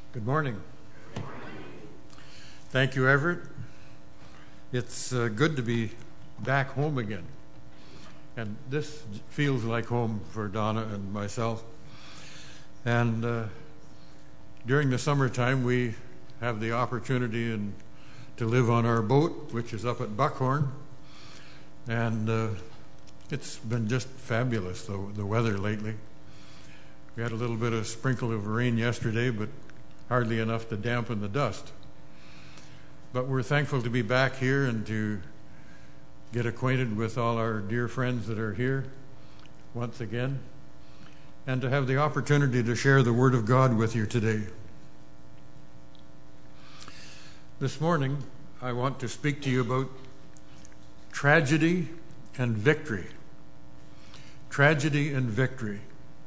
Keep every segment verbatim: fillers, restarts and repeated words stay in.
Good morning. Thank you, Everett. It's uh, good to be back home again. And this feels like home for Donna and myself. And uh, during the summertime, we have the opportunity and to live on our boat, which is up at Buckhorn. And uh, it's been just fabulous, the, the weather lately. We had a little bit of sprinkle of rain yesterday, but hardly enough to dampen the dust. But we're thankful to be back here and to get acquainted with all our dear friends that are here once again, and to have the opportunity to share the Word of God with you today. This morning, I want to speak to you about tragedy and victory. Tragedy and victory.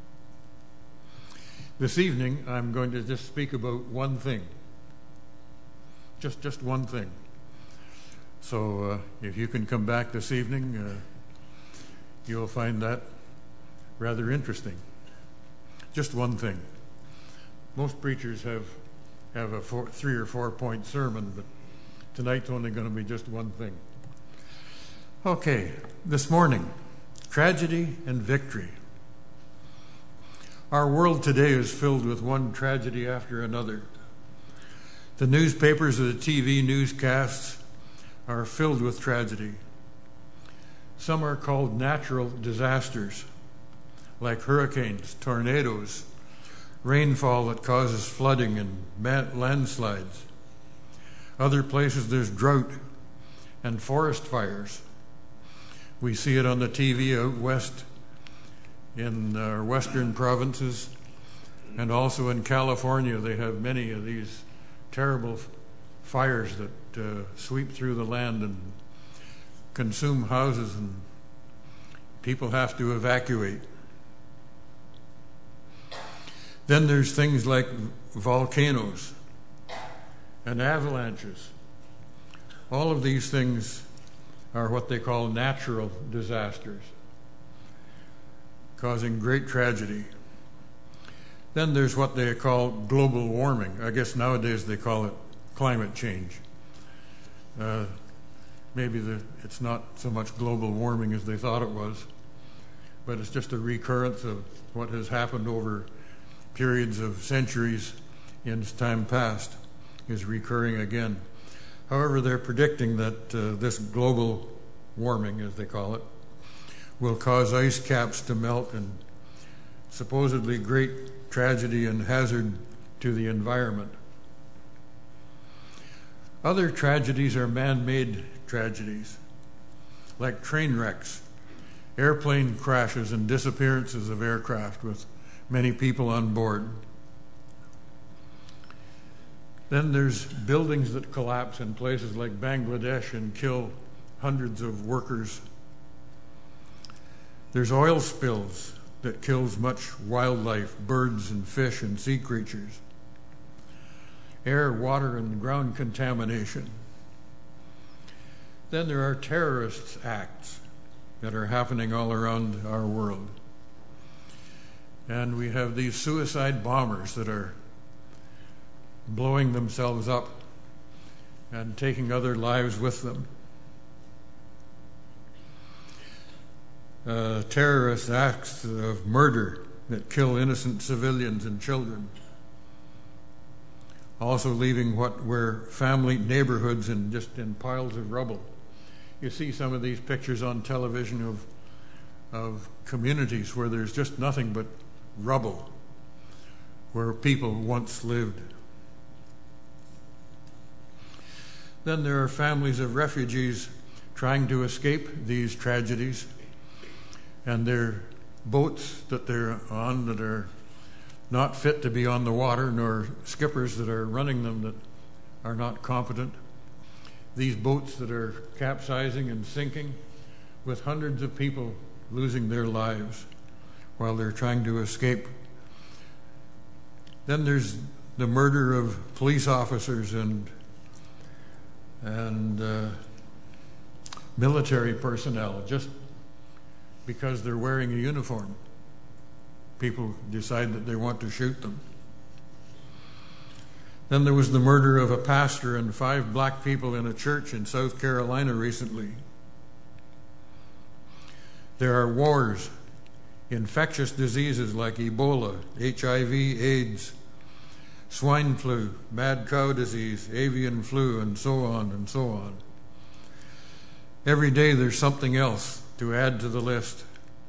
This evening, I'm going to just speak about one thing. Just just one thing. So uh, if you can come back this evening, uh, you'll find that rather interesting. Just one thing. Most preachers have have a four, three or four point sermon, but tonight's only going to be just one thing. Okay, this morning, tragedy and victory. Our world today is filled with one tragedy after another. The newspapers and the T V newscasts are filled with tragedy. Some are called natural disasters, like hurricanes, tornadoes, rainfall that causes flooding and landslides. Other places there's drought and forest fires. We see it on the T V out west in our western provinces, and also in California. They have many of these terrible fires that uh, sweep through the land and consume houses, and people have to evacuate. Then there's things like volcanoes and avalanches. All of these things are what they call natural disasters, causing great tragedy. Then there's what they call global warming. I guess nowadays they call it climate change. Uh, maybe the, it's not so much global warming as they thought it was, but it's just a recurrence of what has happened over periods of centuries in time past is recurring again. However, they're predicting that uh, this global warming, as they call it, will cause ice caps to melt, and supposedly great tragedy and hazard to the environment. Other tragedies are man-made tragedies, like train wrecks, airplane crashes, and disappearances of aircraft with many people on board. Then there's buildings that collapse in places like Bangladesh and kill hundreds of workers. There's oil spills that kills much wildlife, birds and fish and sea creatures. Air, water, and ground contamination. Then there are terrorist acts that are happening all around our world. And we have these suicide bombers that are blowing themselves up and taking other lives with them. Uh, terrorist acts of murder that kill innocent civilians and children, also leaving what were family neighborhoods and just in piles of rubble. You see some of these pictures on television of of communities where there's just nothing but rubble, where people once lived. Then there are families of refugees trying to escape these tragedies, and their boats that they're on that are not fit to be on the water, nor skippers that are running them that are not competent. These boats that are capsizing and sinking, with hundreds of people losing their lives while they're trying to escape. Then there's the murder of police officers and and uh, military personnel just because they're wearing a uniform. People decide that they want to shoot them. Then there was the murder of a pastor and five black people in a church in South Carolina recently. There are wars, infectious diseases like Ebola, H I V, AIDS, swine flu, mad cow disease, avian flu, and so on and so on. Every day there's something else to add to the list.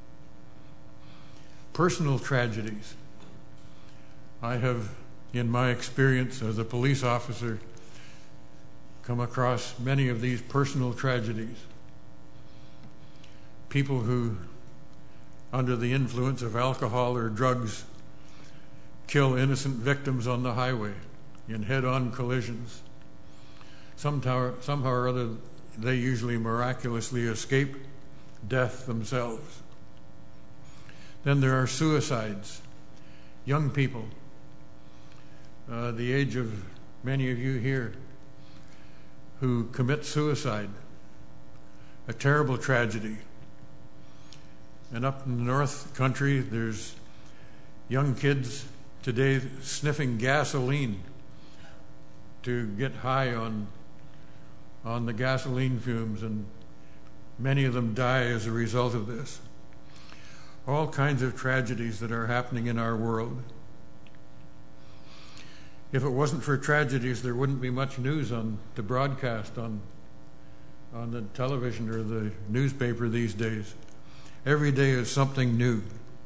Personal tragedies. I have, in my experience as a police officer, come across many of these personal tragedies. People who, under the influence of alcohol or drugs, kill innocent victims on the highway in head-on collisions. Somehow, somehow or other, they usually miraculously escape death themselves. Then there are suicides. Young people, uh, the age of many of you here, who commit suicide. A terrible tragedy. And up in the North Country, there's young kids today sniffing gasoline to get high on on the gasoline fumes, and many of them die as a result of this. All kinds of tragedies that are happening in our world. If it wasn't for tragedies, there wouldn't be much news on to broadcast on on the television or the newspaper these days. Every day is something new.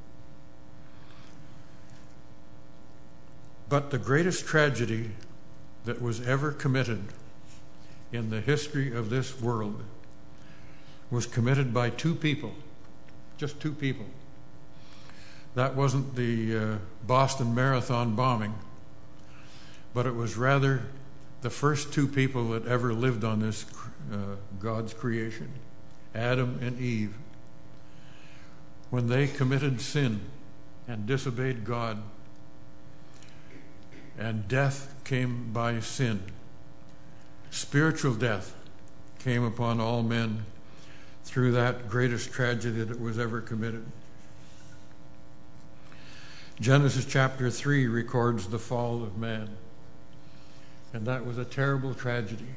But the greatest tragedy that was ever committed in the history of this world was committed by two people, just two people. That wasn't the uh, Boston Marathon bombing, but it was rather the first two people that ever lived on this uh, God's creation, Adam and Eve. When they committed sin and disobeyed God, and death came by sin, spiritual death came upon all men through that greatest tragedy that was ever committed. Genesis chapter three records the fall of man, and that was a terrible tragedy.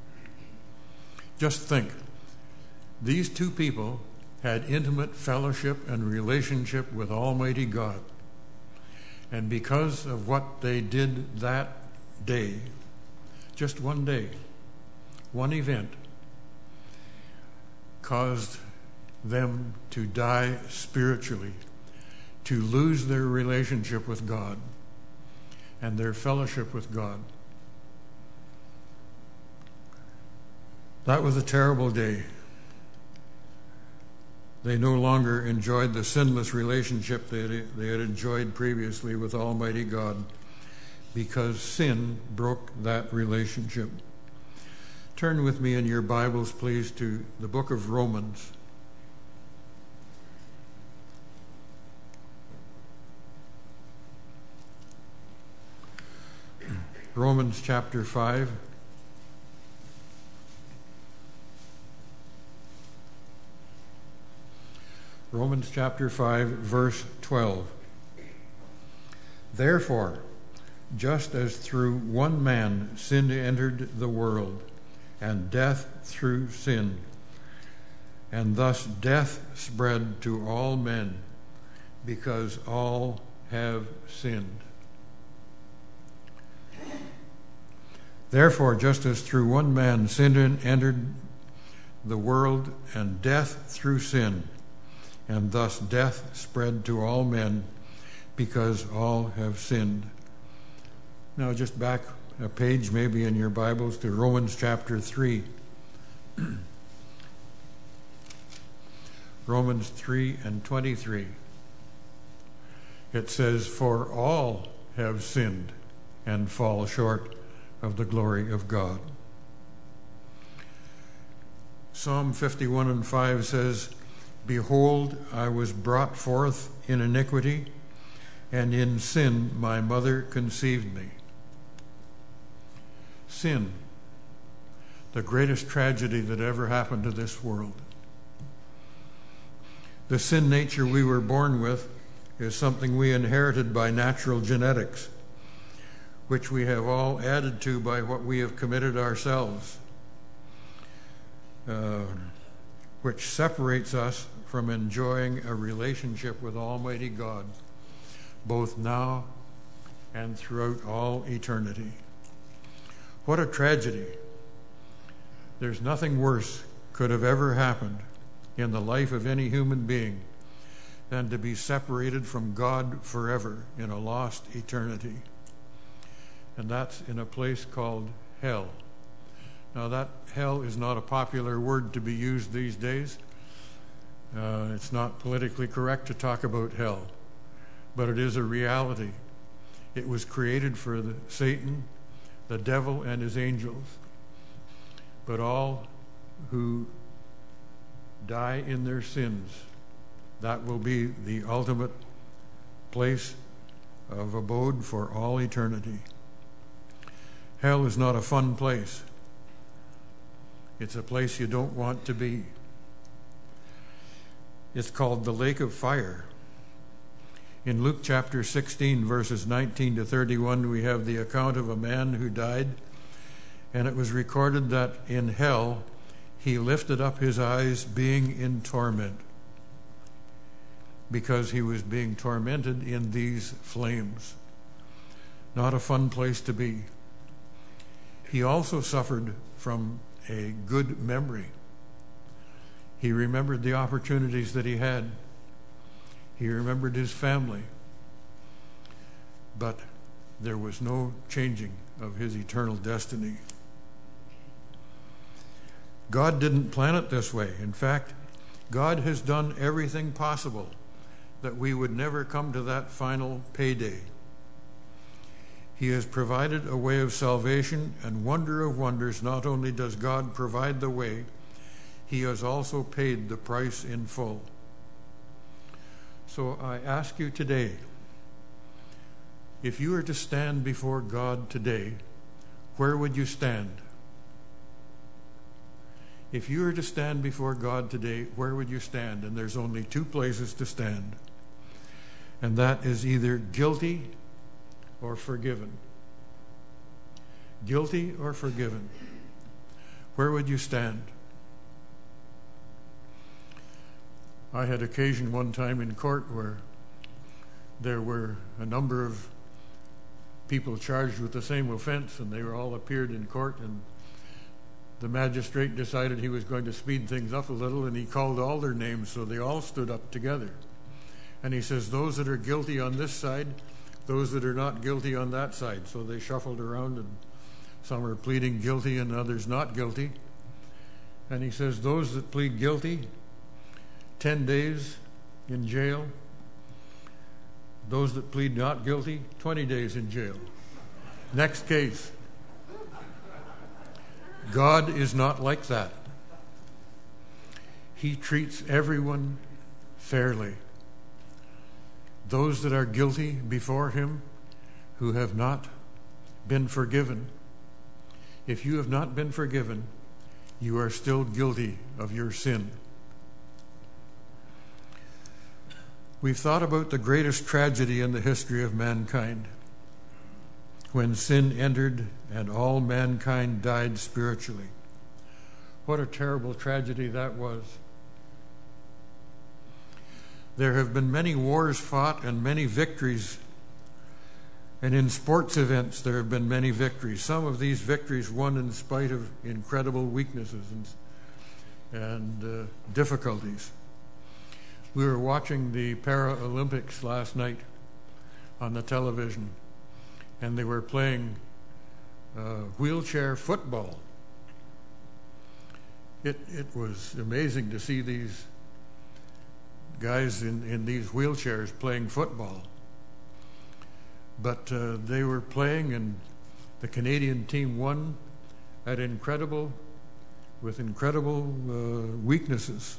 Just think, these two people had intimate fellowship and relationship with Almighty God. And because of what they did that day, just one day, one event, caused them to die spiritually, to lose their relationship with God and their fellowship with God. That was a terrible day. They no longer enjoyed the sinless relationship they had, they had enjoyed previously with Almighty God, because sin broke that relationship. Turn with me in your Bibles, please, to the book of Romans. Romans chapter five. Romans chapter five, verse twelve. Therefore, just as through one man sin entered the world, and death through sin, and thus death spread to all men, because all have sinned. Therefore, just as through one man sin entered the world, and death through sin, and thus death spread to all men, because all have sinned. Now just back a page maybe in your Bibles to Romans chapter three. Romans three and twenty-three. It says, "For all have sinned and fall short of the glory of God." Psalm fifty-one and five says, "Behold, I was brought forth in iniquity, and in sin my mother conceived me." Sin, the greatest tragedy that ever happened to this world. The sin nature we were born with is something we inherited by natural genetics. which we have all added to by what we have committed ourselves, uh, which separates us from enjoying a relationship with Almighty God, both now and throughout all eternity. What a tragedy. There's nothing worse could have ever happened in the life of any human being than to be separated from God forever in a lost eternity. And that's in a place called hell. Now, that hell is not a popular word to be used these days. Uh, it's not politically correct to talk about hell, but it is a reality. It was created for the, Satan, the devil, and his angels. But all who die in their sins, that will be the ultimate place of abode for all eternity. Hell is not a fun place. It's a place you don't want to be. It's called the lake of fire. In Luke chapter sixteen, verses nineteen to thirty-one, we have the account of a man who died, and it was recorded that in hell he lifted up his eyes being in torment, because he was being tormented in these flames. Not a fun place to be. He also suffered from a good memory. He remembered the opportunities that he had. He remembered his family. But there was no changing of his eternal destiny. God didn't plan it this way. In fact, God has done everything possible that we would never come to that final payday. He has provided a way of salvation, and wonder of wonders, not only does God provide the way, He has also paid the price in full. So I ask you today, if you were to stand before God today, where would you stand? If you were to stand before God today, where would you stand? And there's only two places to stand. And that is either guilty or forgiven. Guilty or forgiven. Where would you stand? I had occasion one time in court where there were a number of people charged with the same offense, and they were all appeared in court, and the magistrate decided he was going to speed things up a little, and he called all their names, so they all stood up together. And he says, those that are guilty on this side, those that are not guilty on that side. So they shuffled around, and some are pleading guilty and others not guilty. And he says, those that plead guilty, ten days in jail. Those that plead not guilty, twenty days in jail. Next case. God is not like that. He treats everyone fairly. Those that are guilty before Him who have not been forgiven, if you have not been forgiven, you are still guilty of your sin. We've thought about the greatest tragedy in the history of mankind, when sin entered and all mankind died spiritually. What a terrible tragedy that was. There have been many wars fought and many victories. And in sports events, there have been many victories. Some of these victories won in spite of incredible weaknesses and, and uh, difficulties. We were watching the Paralympics last night on the television, and they were playing uh, wheelchair football. It, it was amazing to see these guys in, in these wheelchairs playing football. But uh, they were playing, and the Canadian team won at incredible, with incredible uh, weaknesses.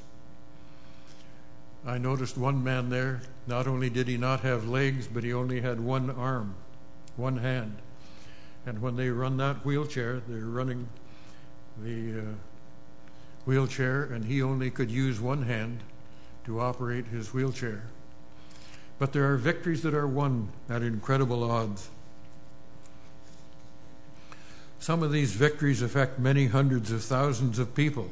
I noticed one man there, not only did he not have legs, but he only had one arm, one hand. And when they run that wheelchair, they're running the uh, wheelchair, and he only could use one hand to operate his wheelchair. But there are victories that are won at incredible odds. Some of these victories affect many hundreds of thousands of people.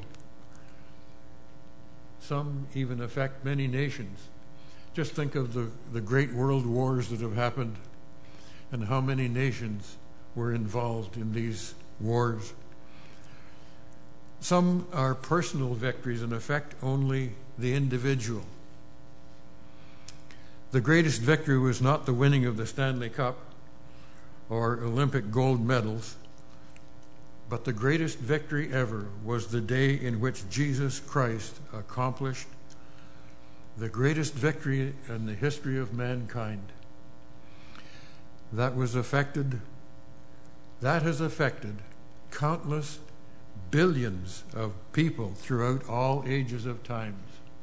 Some even affect many nations. Just think of the, the great world wars that have happened and how many nations were involved in these wars. Some are personal victories and affect only the individual. The greatest victory was not the winning of the Stanley Cup or Olympic gold medals, but the greatest victory ever was the day in which Jesus Christ accomplished the greatest victory in the history of mankind. That was affected, that has affected countless billions of people throughout all ages of times.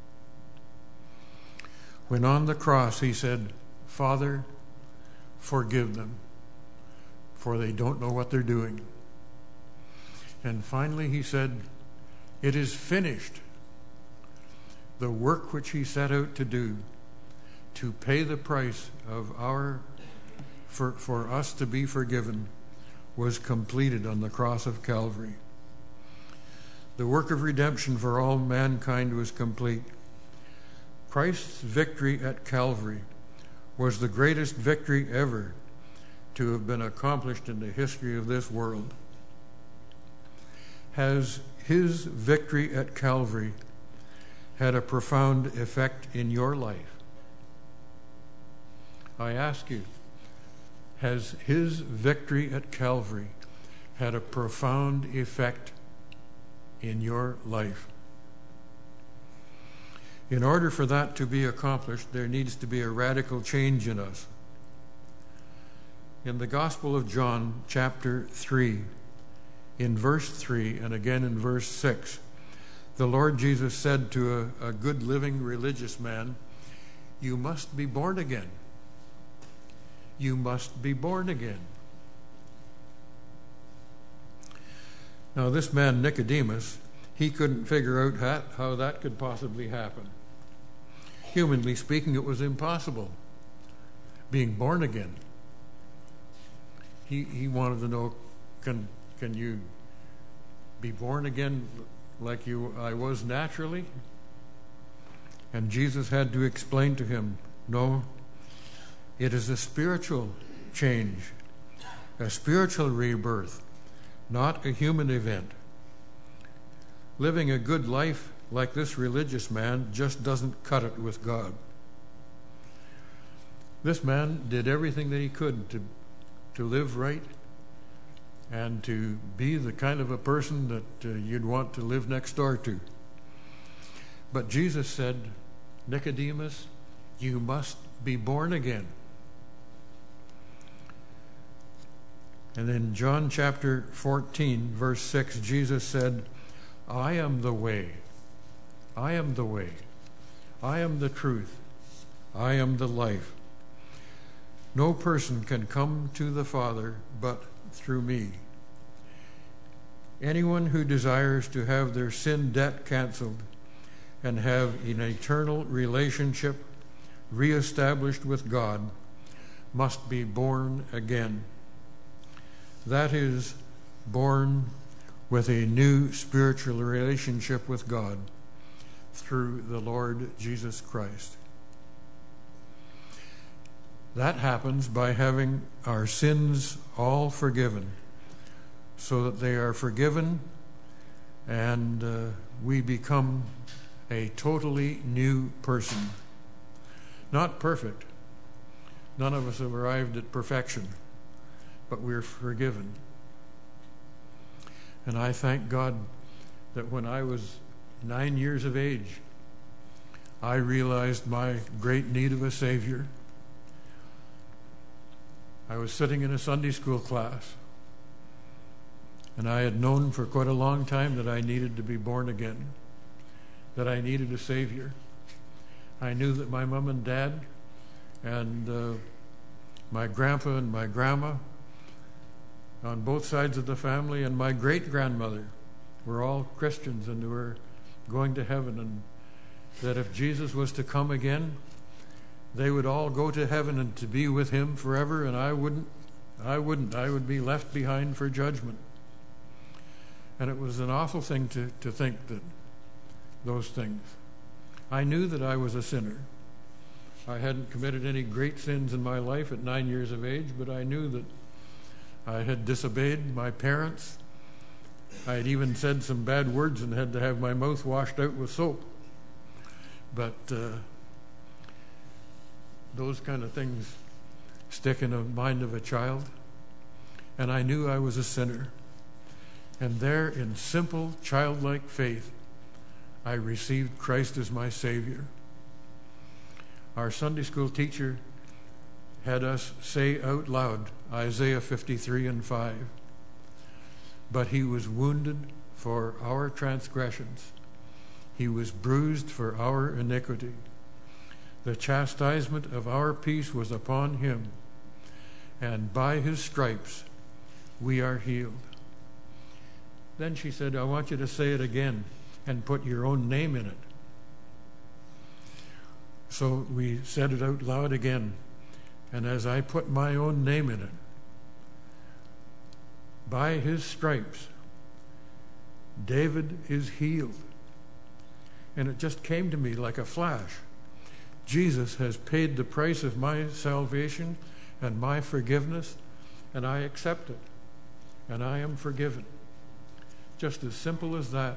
When on the cross he said, "Father, forgive them, for they don't know what they're doing." And finally he said, "It is finished." The work which he set out to do, to pay the price of our, for, for us to be forgiven, was completed on the cross of Calvary. The work of redemption for all mankind was complete. Christ's victory at Calvary was the greatest victory ever to have been accomplished in the history of this world. Has his victory at Calvary had a profound effect in your life? I ask you, has his victory at Calvary had a profound effect in your life? In order for that to be accomplished, there needs to be a radical change in us. In the Gospel of John, chapter three, in verse three, and again in verse six, the Lord Jesus said to a, a good living religious man, "You must be born again. You must be born again." Now, this man Nicodemus, he couldn't figure out how, how that could possibly happen. Humanly speaking, it was impossible, being born again. He he wanted to know, can can you be born again like you I was naturally? And Jesus had to explain to him, no, it is a spiritual change, a spiritual rebirth, not a human event. Living a good life like this religious man just doesn't cut it with God. This man did everything that he could to to live right and to be the kind of a person that uh, you'd want to live next door to. But Jesus said, "Nicodemus, you must be born again." And in John chapter fourteen, verse six, Jesus said, "I am the way, I am the way, I am the truth, I am the life. No person can come to the Father but through me. Anyone who desires to have their sin debt canceled and have an eternal relationship reestablished with God must be born again." That is, born with a new spiritual relationship with God through the Lord Jesus Christ. That happens by having our sins all forgiven, so that they are forgiven and uh, we become a totally new person. Not perfect. None of us have arrived at perfection, but we're forgiven. And I thank God that when I was nine years of age, I realized my great need of a Savior. I was sitting in a Sunday school class, and I had known for quite a long time that I needed to be born again, that I needed a Savior. I knew that my mom and dad and uh, my grandpa and my grandma on both sides of the family and my great-grandmother were all Christians and were going to heaven, and that if Jesus was to come again, they would all go to heaven and to be with him forever, and I wouldn't. I wouldn't. I would be left behind for judgment. And it was an awful thing to, to think that those things. I knew that I was a sinner. I hadn't committed any great sins in my life at nine years of age, but I knew that I had disobeyed my parents. I had even said some bad words and had to have my mouth washed out with soap. But uh, those kind of things stick in the mind of a child. And I knew I was a sinner. And there, in simple, childlike faith, I received Christ as my Savior. Our Sunday school teacher had us say out loud Isaiah fifty-three and five. But he was wounded for our transgressions. He was bruised for our iniquity. The chastisement of our peace was upon him, and by his stripes we are healed. Then she said, I want you to say it again and put your own name in it. So we said it out loud again. And as I put my own name in it, by his stripes, David is healed. And it just came to me like a flash. Jesus has paid the price of my salvation and my forgiveness, and I accept it. And I am forgiven. Just as simple as that.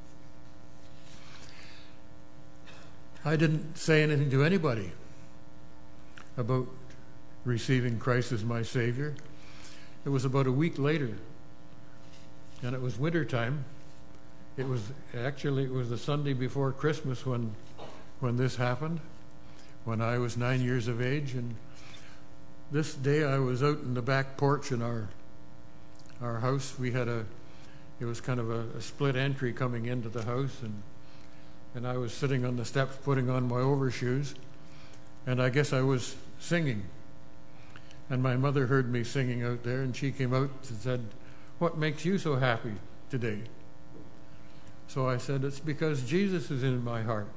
I didn't say anything to anybody about receiving Christ as my Savior. It was about a week later, and it was wintertime. It was actually it was the Sunday before Christmas when when this happened, when I was nine years of age. And this day I was out in the back porch in our our house. We had a it was kind of a, a split entry coming into the house, and and I was sitting on the steps putting on my overshoes, and I guess I was singing. And my mother heard me singing out there, and she came out and said, "What makes you so happy today?" So I said, "It's because Jesus is in my heart."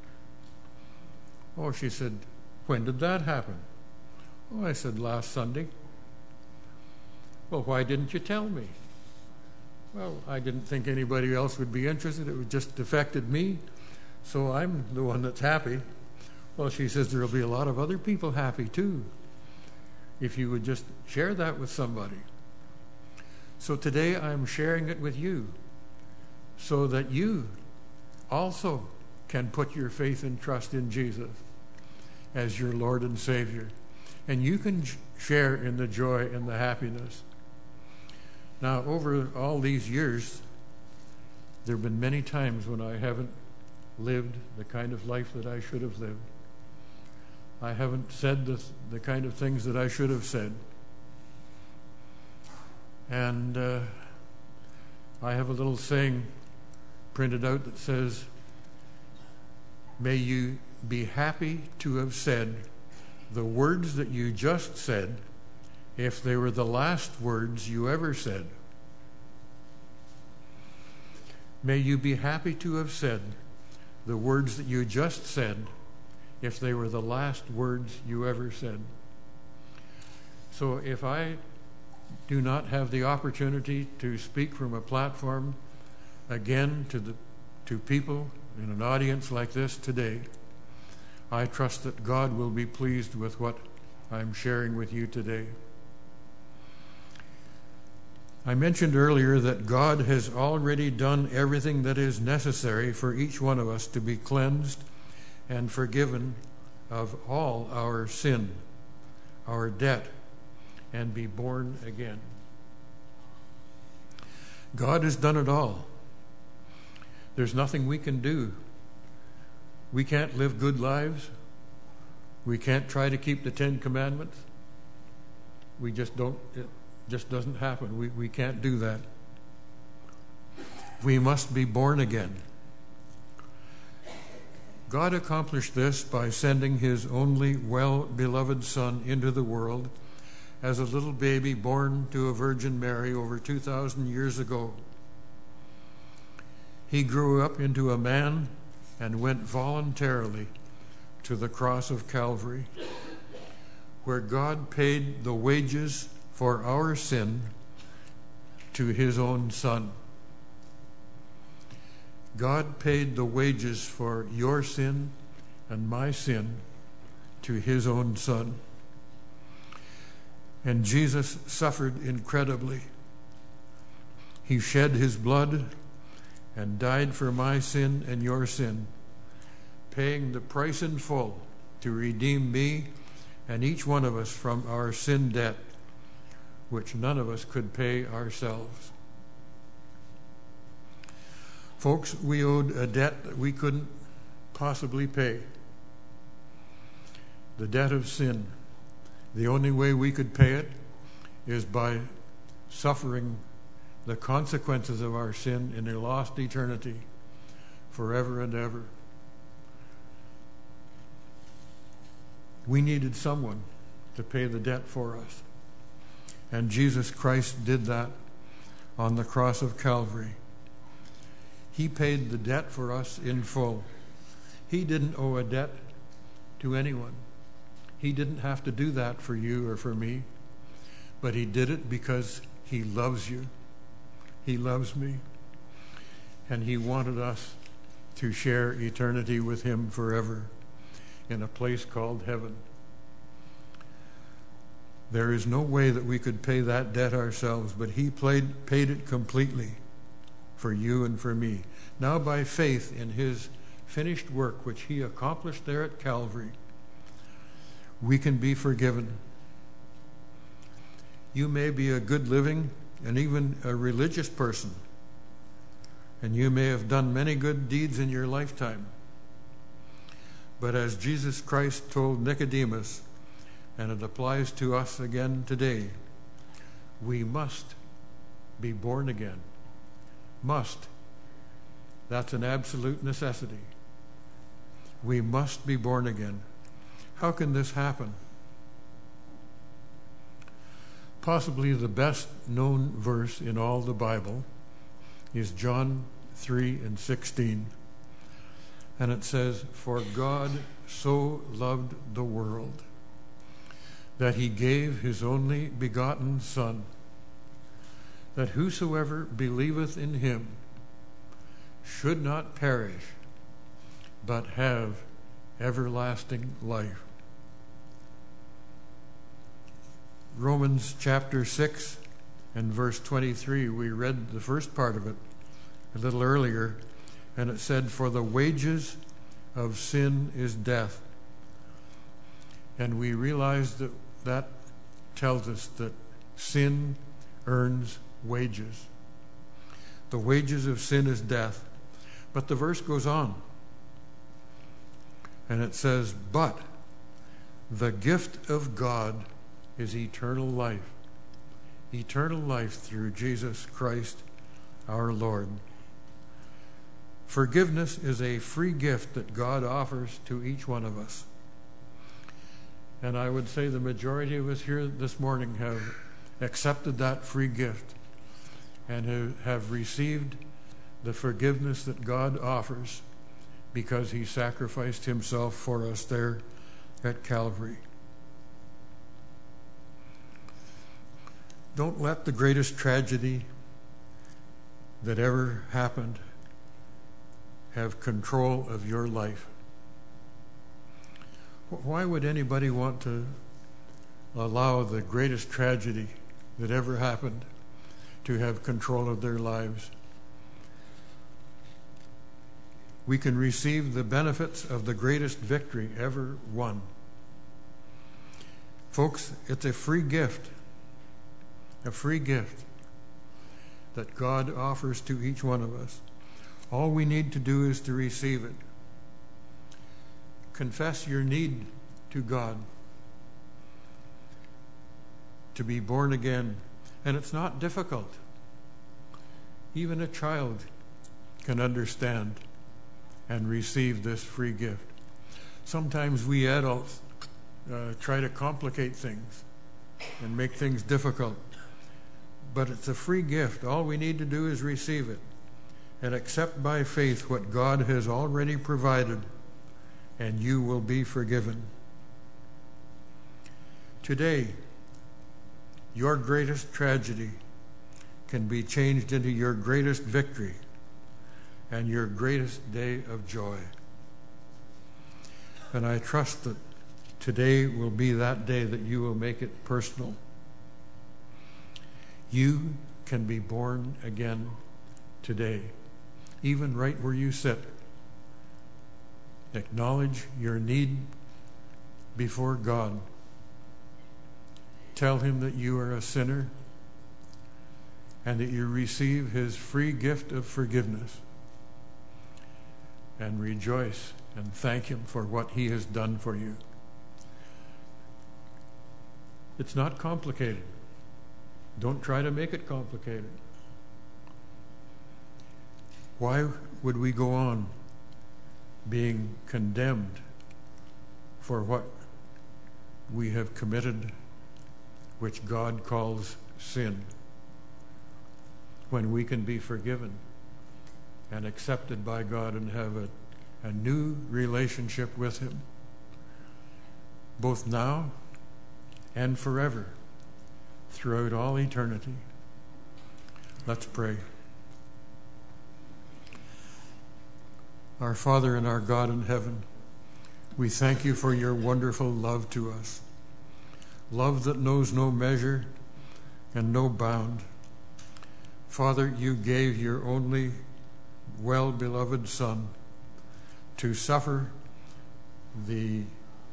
Oh, she said, "When did that happen?" Oh, I said, "Last Sunday." "Well, why didn't you tell me?" "Well, I didn't think anybody else would be interested. It just affected me, so I'm the one that's happy." Well, she says, "There'll be a lot of other people happy too, if you would just share that with somebody." So today I'm sharing it with you so that you also can put your faith and trust in Jesus as your Lord and Savior. And you can share in the joy and the happiness. Now, over all these years, there have been many times when I haven't lived the kind of life that I should have lived. I haven't said the, the kind of things that I should have said. And uh, I have a little saying printed out that says, "May you be happy to have said the words that you just said if they were the last words you ever said." May you be happy to have said the words that you just said if they were the last words you ever said. So if I do not have the opportunity to speak from a platform again to the to people in an audience like this today, I trust that God will be pleased with what I'm sharing with you today. I mentioned earlier that God has already done everything that is necessary for each one of us to be cleansed and forgiven of all our sin, our debt, and be born again. God has done it all. There's nothing we can do. We can't live good lives. We can't try to keep the Ten Commandments. We just don't, it just doesn't happen. We, we can't do that. We must be born again. God accomplished this by sending his only well-beloved Son into the world as a little baby born to a Virgin Mary over two thousand years ago. He grew up into a man and went voluntarily to the cross of Calvary, where God paid the wages for our sin to his own Son. God paid the wages for your sin and my sin to his own Son. And Jesus suffered incredibly. He shed his blood and died for my sin and your sin, paying the price in full to redeem me and each one of us from our sin debt, which none of us could pay ourselves. Folks, we owed a debt that we couldn't possibly pay. The debt of sin. The only way we could pay it is by suffering the consequences of our sin in a lost eternity forever and ever. We needed someone to pay the debt for us. And Jesus Christ did that on the cross of Calvary. He paid the debt for us in full. He didn't owe a debt to anyone. He didn't have to do that for you or for me, but he did it because he loves you. He loves me. And he wanted us to share eternity with him forever in a place called heaven. There is no way that we could pay that debt ourselves, but he paid, paid it completely for you and for me. Now by faith in his finished work, which he accomplished there at Calvary, we can be forgiven. You may be a good living and even a religious person, and you may have done many good deeds in your lifetime. But as Jesus Christ told Nicodemus, and it applies to us again today, we must be born again. Must. That's an absolute necessity. We must be born again. How can this happen? Possibly the best known verse in all the Bible is John three and sixteen. And it says, "For God so loved the world that he gave his only begotten Son, that whosoever believeth in him should not perish, but have everlasting life." Romans chapter six and verse twenty-three, we read the first part of it a little earlier, and it said, "For the wages of sin is death." And we realize that that tells us that sin earns wages. The wages of sin is death. But the verse goes on, and it says, "But the gift of God is eternal life." Eternal life through Jesus Christ our Lord. Forgiveness is a free gift that God offers to each one of us. And I would say the majority of us here this morning have accepted that free gift and have received the forgiveness that God offers because he sacrificed himself for us there at Calvary. Don't let the greatest tragedy that ever happened have control of your life. Why would anybody want to allow the greatest tragedy that ever happened to have control of their lives? We can receive the benefits of the greatest victory ever won. Folks, it's a free gift, a free gift that God offers to each one of us. All we need to do is to receive it. Confess your need to God to be born again. And it's not difficult. Even a child can understand and receive this free gift. Sometimes we adults uh, try to complicate things and make things difficult. But it's a free gift. All we need to do is receive it and accept by faith what God has already provided, and you will be forgiven. Today, your greatest tragedy can be changed into your greatest victory and your greatest day of joy. And I trust that today will be that day that you will make it personal. You can be born again today, even right where you sit. Acknowledge your need before God. Tell him that you are a sinner and that you receive his free gift of forgiveness. And rejoice and thank him for what he has done for you. It's not complicated. Don't try to make it complicated. Why would we go on being condemned for what we have committed, which God calls sin, when we can be forgiven and accepted by God and have a, a new relationship with him, both now and forever, throughout all eternity? Let's pray. Our Father and our God in heaven, we thank you for your wonderful love to us, love that knows no measure and no bound. Father, you gave your only well-beloved Son to suffer the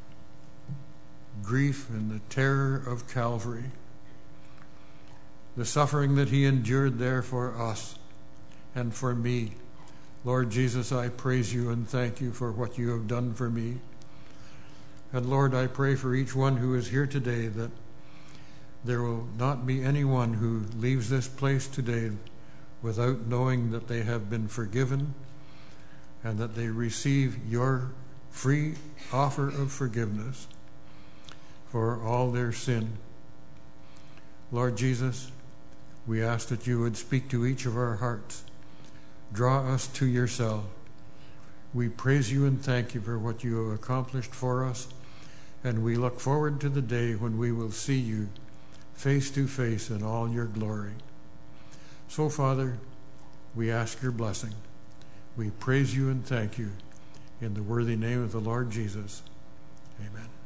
grief and the terror of Calvary, the suffering that he endured there for us and for me. Lord Jesus, I praise you and thank you for what you have done for me. And Lord, I pray for each one who is here today that there will not be anyone who leaves this place today without knowing that they have been forgiven and that they receive your free offer of forgiveness for all their sin. Lord Jesus, we ask that you would speak to each of our hearts. Draw us to yourself. We praise you and thank you for what you have accomplished for us, and we look forward to the day when we will see you face to face in all your glory. So, Father, we ask your blessing. We praise you and thank you in the worthy name of the Lord Jesus. Amen.